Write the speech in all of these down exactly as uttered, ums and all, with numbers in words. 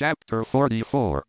Chapter forty-four.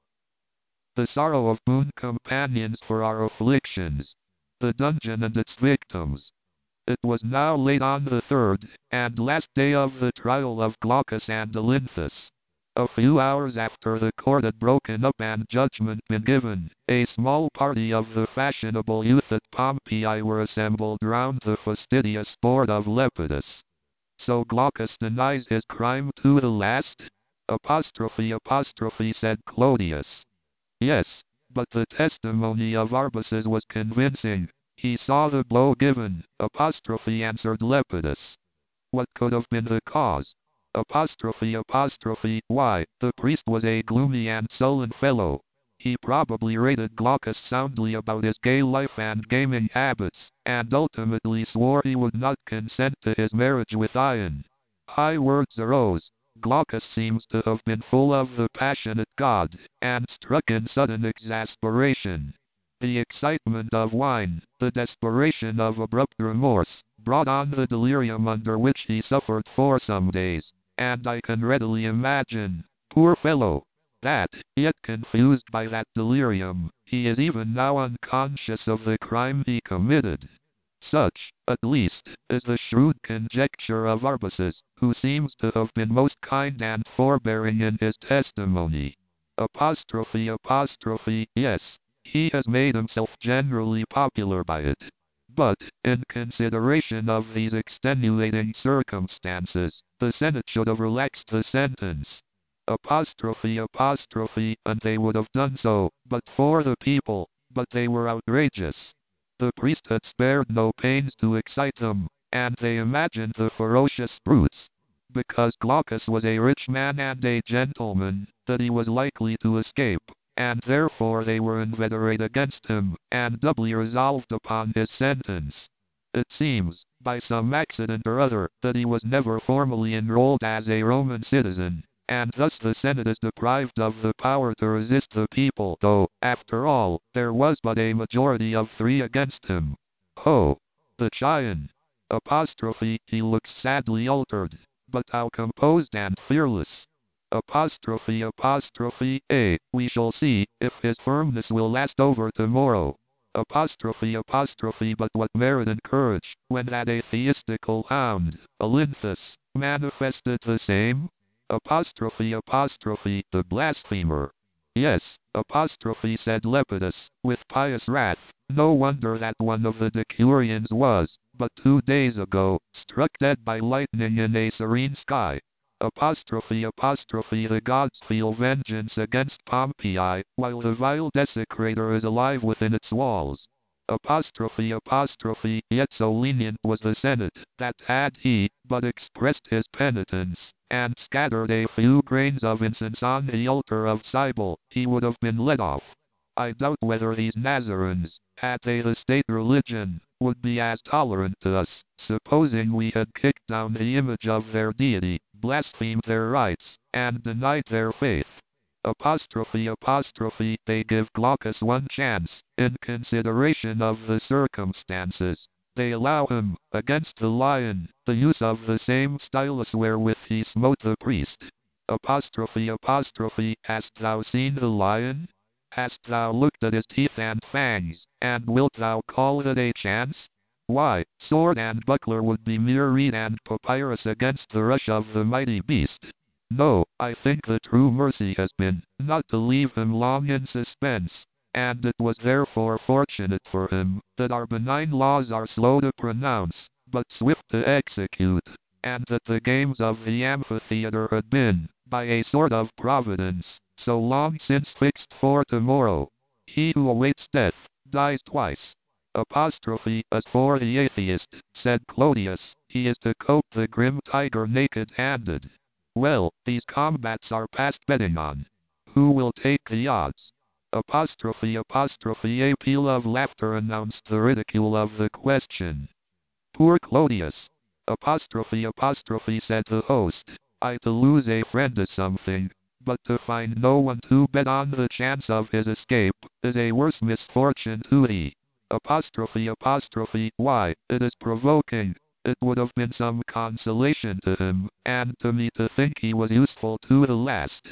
The sorrow of boon companions for our afflictions. The dungeon and its victims. It was now late on the third and last day of the trial of Glaucus and Olynthus. A few hours after the court had broken up and judgment been given, a small party of the fashionable youth at Pompeii were assembled round the fastidious board of Lepidus. So Glaucus denies his crime to the last? Apostrophe apostrophe said Clodius. Yes, but the testimony of Arbaces was convincing. He saw the blow given, apostrophe answered Lepidus. What could have been the cause? Apostrophe apostrophe why, the priest was a gloomy and sullen fellow. He probably rated Glaucus soundly about his gay life and gaming habits, and ultimately swore he would not consent to his marriage with Ion. High words arose. Glaucus seems to have been full of the passionate god, and struck in sudden exasperation. The excitement of wine, the desperation of abrupt remorse, brought on the delirium under which he suffered for some days, and I can readily imagine, poor fellow, that, yet confused by that delirium, he is even now unconscious of the crime he committed. Such, at least, is the shrewd conjecture of Arbaces, who seems to have been most kind and forbearing in his testimony. Apostrophe apostrophe yes, he has made himself generally popular by it. But, in consideration of these extenuating circumstances, the Senate should have relaxed the sentence. Apostrophe apostrophe and they would have done so, but for the people, but they were outrageous. The priest had spared no pains to excite them, and they imagined the ferocious brutes, because Glaucus was a rich man and a gentleman, that he was likely to escape, and therefore they were inveterate against him, and doubly resolved upon his sentence. It seems, by some accident or other, that he was never formally enrolled as a Roman citizen, and thus the Senate is deprived of the power to resist the people, though, after all, there was but a majority of three against him. Ho! The Chian! Apostrophe, he looks sadly altered, but how composed and fearless. Apostrophe apostrophe a, we shall see, if his firmness will last over tomorrow. Apostrophe apostrophe but what merit and courage, when that atheistical hound, Olynthus, manifested the same? Apostrophe apostrophe the blasphemer. Yes, apostrophe said Lepidus, with pious wrath, no wonder that one of the Decurions was, but two days ago, struck dead by lightning in a serene sky. Apostrophe apostrophe the gods feel vengeance against Pompeii, while the vile desecrator is alive within its walls. Apostrophe apostrophe yet so lenient was the Senate, that had he but expressed his penitence, and scattered a few grains of incense on the altar of Cybele, he would have been let off. I doubt whether these Nazarenes, had they the state religion, would be as tolerant to us, supposing we had kicked down the image of their deity, blasphemed their rites, and denied their faith. Apostrophe apostrophe they give Glaucus one chance, in consideration of the circumstances. They allow him, against the lion, the use of the same stylus wherewith he smote the priest. Apostrophe apostrophe hast thou seen the lion? Hast thou looked at his teeth and fangs, and wilt thou call it a chance? Why, sword and buckler would be mere reed and papyrus against the rush of the mighty beast. No, I think the true mercy has been, not to leave him long in suspense, and it was therefore fortunate for him, that our benign laws are slow to pronounce, but swift to execute, and that the games of the amphitheater had been, by a sort of providence, so long since fixed for tomorrow. He who awaits death, dies twice. Apostrophe, as for the atheist, said Clodius, he is to cope the grim tiger naked-handed. Well, these combats are past betting on. Who will take the odds? Apostrophe apostrophe a peal of laughter announced the ridicule of the question. Poor Clodius! Apostrophe apostrophe said the host, I to lose a friend is something, but to find no one to bet on the chance of his escape, is a worse misfortune to thee. Apostrophe apostrophe why, it is provoking. It would have been some consolation to him, and to me to think he was useful to the last.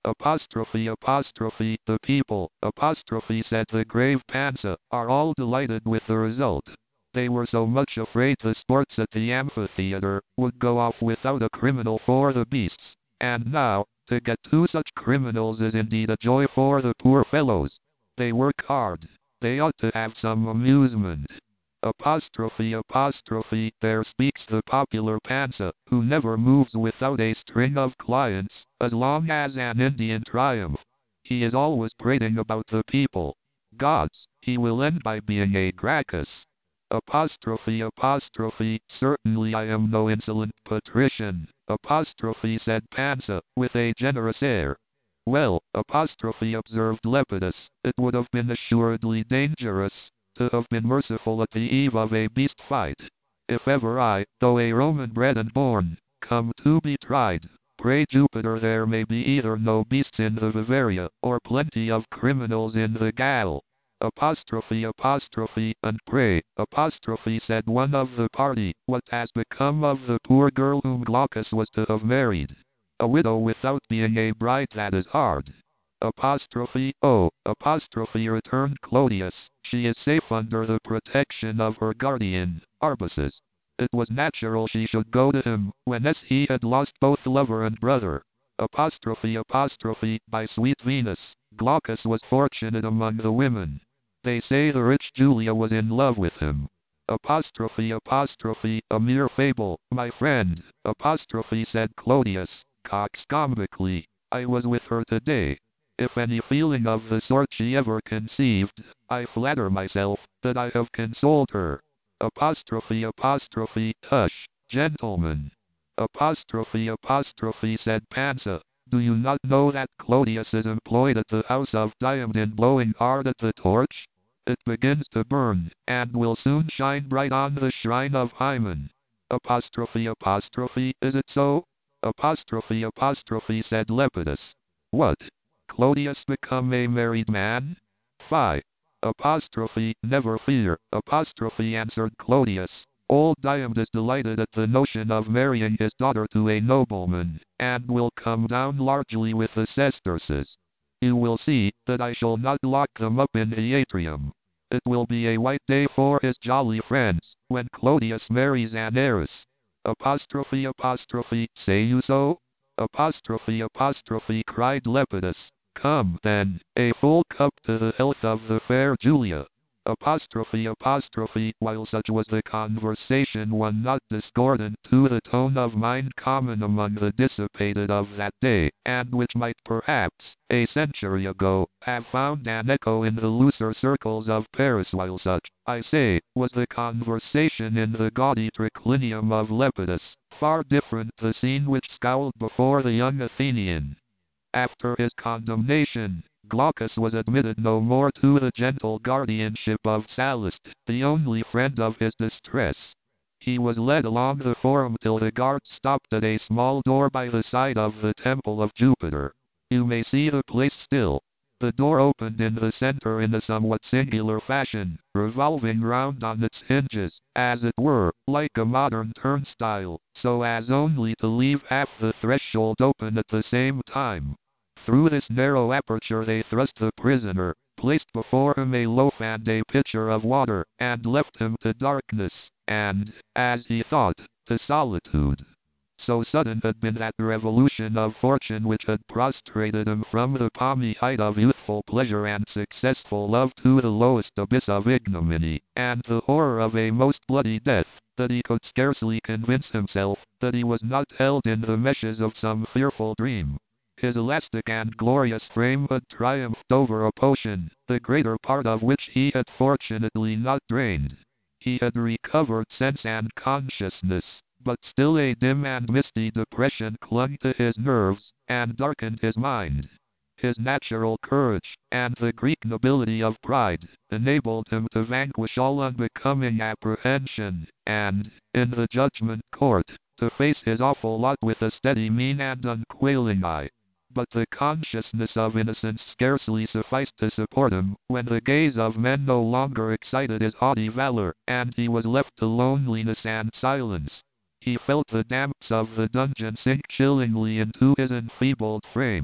Apostrophe apostrophe the people, apostrophe said the grave Pansa, are all delighted with the result. They were so much afraid the sports at the amphitheater would go off without a criminal for the beasts, and now, to get two such criminals is indeed a joy for the poor fellows. They work hard. They ought to have some amusement. Apostrophe apostrophe there speaks the popular Pansa, who never moves without a string of clients, as long as an Indian triumph. He is always prating about the people. Gods, he will end by being a Gracchus. Apostrophe apostrophe certainly I am no insolent patrician, apostrophe said Pansa, with a generous air. Well, apostrophe observed Lepidus, it would have been assuredly dangerous to have been merciful at the eve of a beast fight. If ever I, though a Roman bred and born, come to be tried, pray Jupiter there may be either no beasts in the Bavaria, or plenty of criminals in the Gaul. Apostrophe apostrophe and pray, apostrophe said one of the party, what has become of the poor girl whom Glaucus was to have married? A widow without being a bride, that is hard. Apostrophe, oh, apostrophe returned Clodius, she is safe under the protection of her guardian, Arbaces. It was natural she should go to him, whenas he had lost both lover and brother. Apostrophe apostrophe, by sweet Venus, Glaucus was fortunate among the women. They say the rich Julia was in love with him. Apostrophe apostrophe, a mere fable, my friend, apostrophe said Clodius, coxcombically, I was with her today. If any feeling of the sort she ever conceived, I flatter myself that I have consoled her. Apostrophe apostrophe, hush, gentlemen. Apostrophe apostrophe said Pansa, do you not know that Clodius is employed at the house of Diomede in blowing hard at the torch? It begins to burn, and will soon shine bright on the shrine of Hymen. Apostrophe apostrophe, is it so? Apostrophe apostrophe said Lepidus. What? Clodius become a married man? Fie. Apostrophe, never fear, apostrophe answered Clodius. Old Diomede is delighted at the notion of marrying his daughter to a nobleman, and will come down largely with the sesterces. You will see that I shall not lock them up in the atrium. It will be a white day for his jolly friends, when Clodius marries an heiress. Apostrophe apostrophe, say you so? Apostrophe apostrophe cried Lepidus. Come, then, a full cup to the health of the fair Julia. Apostrophe apostrophe, while such was the conversation, one not discordant to the tone of mind common among the dissipated of that day, and which might perhaps, a century ago, have found an echo in the looser circles of Paris, while such, I say, was the conversation in the gaudy triclinium of Lepidus, far different the scene which scowled before the young Athenian. After his condemnation, Glaucus was admitted no more to the gentle guardianship of Sallust, the only friend of his distress. He was led along the forum till the guards stopped at a small door by the side of the temple of Jupiter. You may see the place still. The door opened in the center in a somewhat singular fashion, revolving round on its hinges, as it were, like a modern turnstile, so as only to leave half the threshold open at the same time. Through this narrow aperture they thrust the prisoner, placed before him a loaf and a pitcher of water, and left him to darkness, and, as he thought, to solitude. So sudden had been that revolution of fortune which had prostrated him from the palmy height of youthful pleasure and successful love to the lowest abyss of ignominy, and the horror of a most bloody death, that he could scarcely convince himself that he was not held in the meshes of some fearful dream. His elastic and glorious frame had triumphed over a potion, the greater part of which he had fortunately not drained. He had recovered sense and consciousness, but still a dim and misty depression clung to his nerves, and darkened his mind. His natural courage, and the Greek nobility of pride, enabled him to vanquish all unbecoming apprehension, and, in the judgment court, to face his awful lot with a steady mien and unquailing eye. But the consciousness of innocence scarcely sufficed to support him, when the gaze of men no longer excited his haughty valor, and he was left to loneliness and silence. He felt the damps of the dungeon sink chillingly into his enfeebled frame.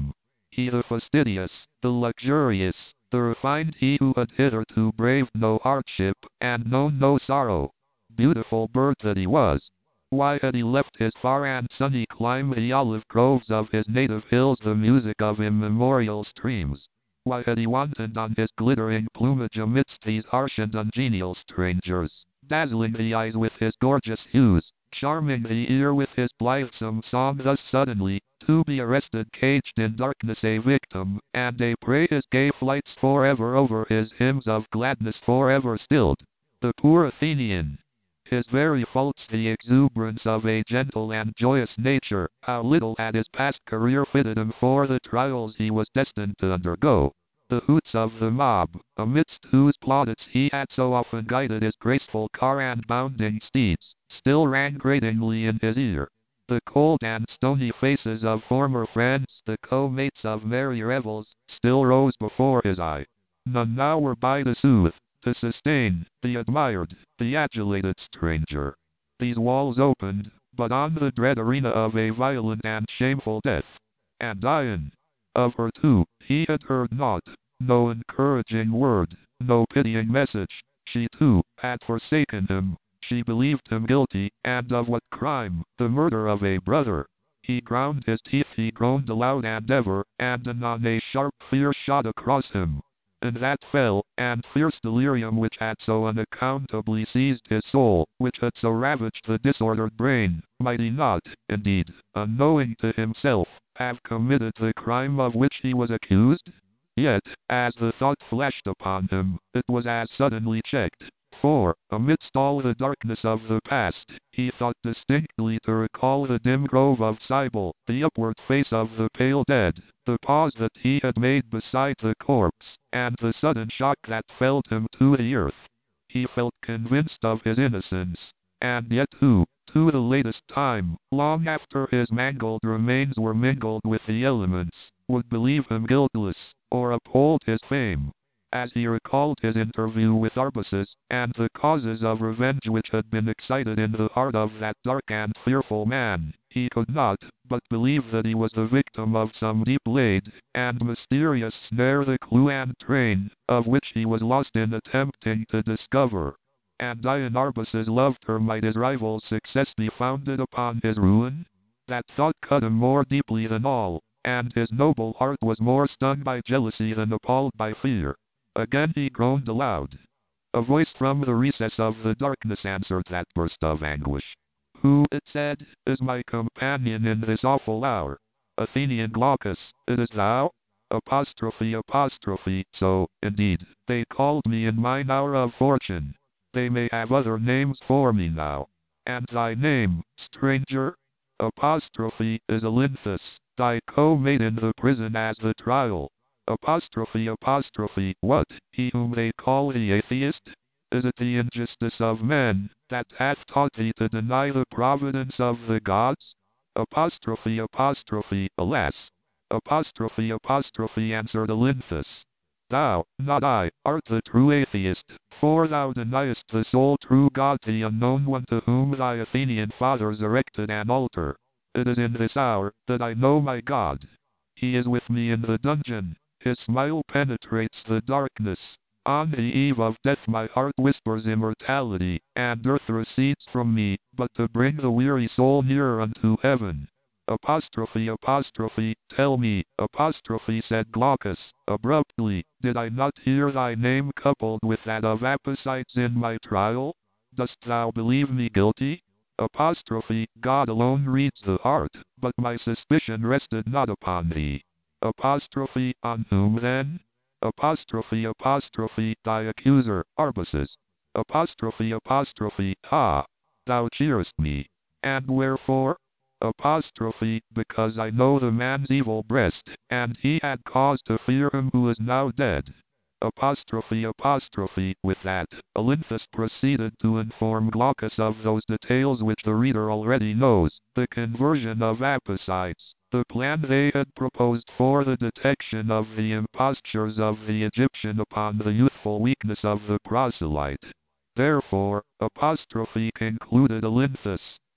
he the fastidious, the luxurious, the refined, he who had hitherto braved no hardship, and known no sorrow. Beautiful bird that he was! Why had he left his far and sunny clime, the olive groves of his native hills, the music of immemorial streams? Why had he wantoned on his glittering plumage amidst these harsh and ungenial strangers, dazzling the eyes with his gorgeous hues, charming the ear with his blithesome song, thus suddenly to be arrested, caged in darkness, a victim and a prey, his gay flights forever over, his hymns of gladness forever stilled? The poor Athenian! His very faults, the exuberance of a gentle and joyous nature, how little had his past career fitted him for the trials he was destined to undergo. The hoots of the mob, amidst whose plaudits he had so often guided his graceful car and bounding steeds, still rang gratingly in his ear. The cold and stony faces of former friends, the co-mates of merry revels, still rose before his eye. None now were by to soothe, to sustain, the admired, the adulated stranger. These walls opened, but on the dread arena of a violent and shameful death. And Dian, of her too, he had heard naught, no encouraging word, no pitying message. She too had forsaken him. She believed him guilty, and of what crime? The murder of a brother. He ground his teeth, he groaned aloud, and ever and anon a sharp fear shot across him. And that fell and fierce delirium which had so unaccountably seized his soul, which had so ravaged the disordered brain, might he not, indeed, unknowing to himself, have committed the crime of which he was accused? Yet, as the thought flashed upon him, it was as suddenly checked. For, amidst all the darkness of the past, he thought distinctly to recall the dim grove of Cybele, the upward face of the pale dead, the pause that he had made beside the corpse, and the sudden shock that felled him to the earth. He felt convinced of his innocence, and yet who, to the latest time, long after his mangled remains were mingled with the elements, would believe him guiltless, or uphold his fame? As he recalled his interview with Arbaces, and the causes of revenge which had been excited in the heart of that dark and fearful man, he could not but believe that he was the victim of some deep-laid and mysterious snare, the clue and train of which he was lost in attempting to discover. And Dian Arbaces loved her. Might his rival's success be founded upon his ruin? That thought cut him more deeply than all, and his noble heart was more stung by jealousy than appalled by fear. Again he groaned aloud. A voice from the recess of the darkness answered that burst of anguish. Who, it said, is my companion in this awful hour? Athenian Glaucus, it is thou? Apostrophe, apostrophe, so, indeed, they called me in mine hour of fortune. They may have other names for me now. And thy name, stranger? Apostrophe is Olynthus, thy co-mate in the prison as the trial. Apostrophe, apostrophe, what, he whom they call the atheist? Is it the injustice of men that hath taught thee to deny the providence of the gods? Apostrophe, apostrophe, alas! Apostrophe, apostrophe, answered Olynthus. Thou, not I, art the true atheist, for thou deniest the sole true God, the unknown one to whom thy Athenian fathers erected an altar. It is in this hour that I know my God. He is with me in the dungeon. His smile penetrates the darkness. On the eve of death my heart whispers immortality, and earth recedes from me, but to bring the weary soul nearer unto heaven. Apostrophe, apostrophe, tell me, apostrophe, said Glaucus, abruptly, did I not hear thy name coupled with that of Apicides in my trial? Dost thou believe me guilty? Apostrophe, God alone reads the heart, but my suspicion rested not upon thee. Apostrophe, on whom then? Apostrophe, apostrophe, thy accuser, Arbaces. Apostrophe, apostrophe, ha! Thou cheerest me. And wherefore? Apostrophe, because I know the man's evil breast, and he had cause to fear him who is now dead. Apostrophe, apostrophe, with that, Olynthus proceeded to inform Glaucus of those details which the reader already knows, the conversion of Apicides, the plan they had proposed for the detection of the impostures of the Egyptian upon the youthful weakness of the proselyte. Therefore, apostrophe, concluded Olynthus,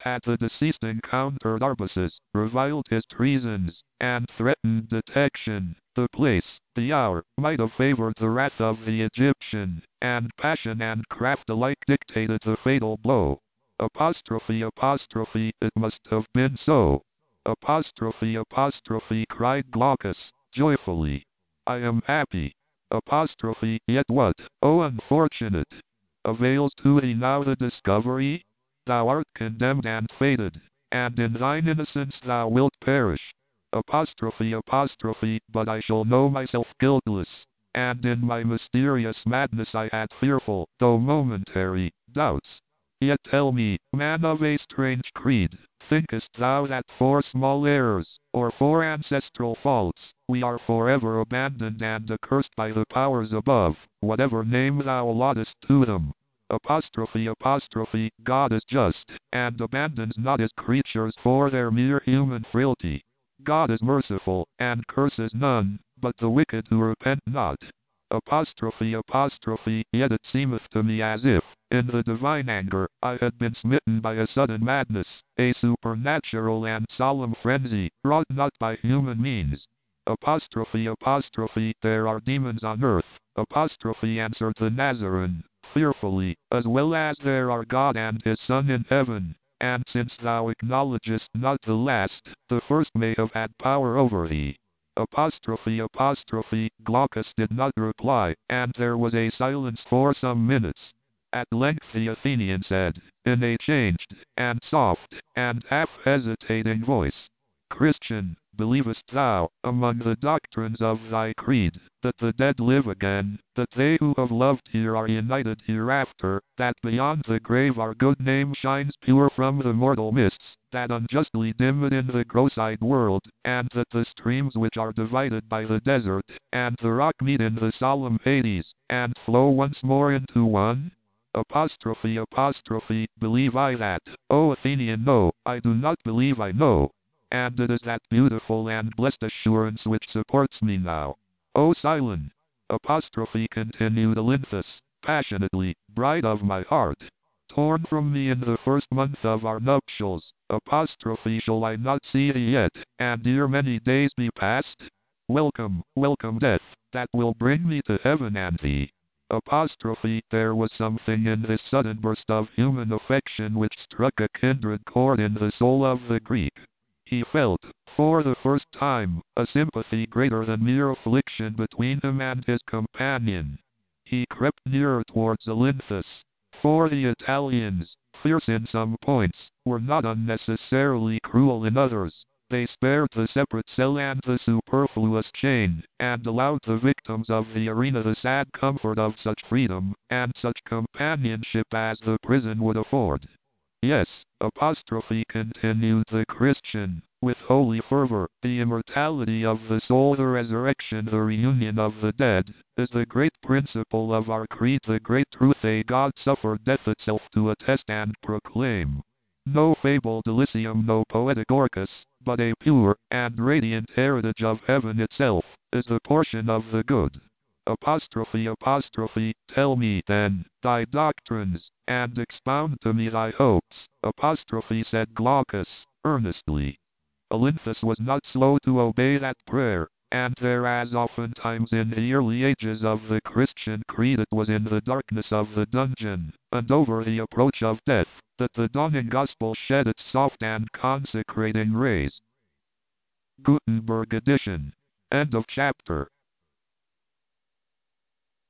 at the deceased encountered Arbaces, reviled his treasons, and threatened detection. The place, the hour, might have favored the wrath of the Egyptian, and passion and craft alike dictated the fatal blow. Apostrophe, apostrophe, it must have been so. Apostrophe, apostrophe, cried Glaucus, joyfully. I am happy. Apostrophe, yet what, O unfortunate, avails to thee now the discovery? Thou art condemned and fated, and in thine innocence thou wilt perish. Apostrophe, apostrophe, but I shall know myself guiltless, and in my mysterious madness I had fearful, though momentary, doubts. Yet tell me, man of a strange creed, thinkest thou that for small errors, or for ancestral faults, we are forever abandoned and accursed by the powers above, whatever name thou allottest to them? Apostrophe, apostrophe, God is just, and abandons not his creatures for their mere human frailty. God is merciful, and curses none, but the wicked who repent not. Apostrophe, apostrophe, yet it seemeth to me as if, in the divine anger, I had been smitten by a sudden madness, a supernatural and solemn frenzy, wrought not by human means. Apostrophe, apostrophe, there are demons on earth. Apostrophe, answered the Nazarene, fearfully, as well as there are God and his Son in heaven. And since thou acknowledgest not the last, the first may have had power over thee. Apostrophe, apostrophe, Glaucus did not reply, and there was a silence for some minutes. At length the Athenian said, in a changed, and soft, and half-hesitating voice, Christian, believest thou, among the doctrines of thy creed, that the dead live again, that they who have loved here are united hereafter, that beyond the grave our good name shines pure from the mortal mists, that unjustly dim it in the gross-eyed world, and that the streams which are divided by the desert, and the rock meet in the solemn Hades, and flow once more into one? Apostrophe, apostrophe, believe I that, O Athenian? No, I do not believe I know. And it is that beautiful and blessed assurance which supports me now. O Cylon! Apostrophe, continued Olynthus, passionately, bride of my heart, torn from me in the first month of our nuptials, apostrophe, shall I not see thee yet, and ere many days be past? Welcome, welcome death, that will bring me to heaven and thee. Apostrophe, there was something in this sudden burst of human affection which struck a kindred chord in the soul of the Greek. He felt, for the first time, a sympathy greater than mere affliction between him and his companion. He crept nearer towards Olynthus, for the Italians, fierce in some points, were not unnecessarily cruel in others. They spared the separate cell and the superfluous chain, and allowed the victims of the arena the sad comfort of such freedom, and such companionship as the prison would afford. Yes, apostrophe, continued the Christian, with holy fervor, the immortality of the soul, the resurrection, the reunion of the dead, is the great principle of our creed, the great truth a God suffered death itself to attest and proclaim. No fabled Elysium, no poetic Orcus, but a pure and radiant heritage of heaven itself, is the portion of the good. Apostrophe, apostrophe, tell me, then, thy doctrines, and expound to me thy hopes. Apostrophe, said Glaucus, earnestly. Olynthus was not slow to obey that prayer, and there, as oftentimes in the early ages of the Christian creed, it was in the darkness of the dungeon, and over the approach of death, that the dawning gospel shed its soft and consecrating rays. Gutenberg edition. End of chapter.